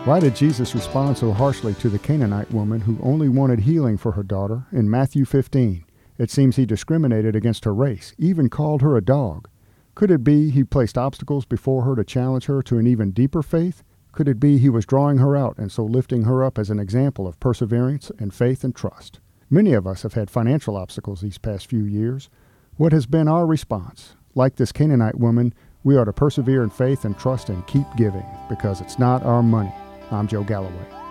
Why did Jesus respond so harshly to the Canaanite woman who only wanted healing for her daughter in Matthew 15? It seems he discriminated against her race, even called her a dog. Could it be he placed obstacles before her to challenge her to an even deeper faith? Could it be he was drawing her out and so lifting her up as an example of perseverance and faith and trust? Many of us have had financial obstacles these past few years. What has been our response? Like this Canaanite woman, we are to persevere in faith and trust and keep giving because it's not our money. I'm Joe Galloway.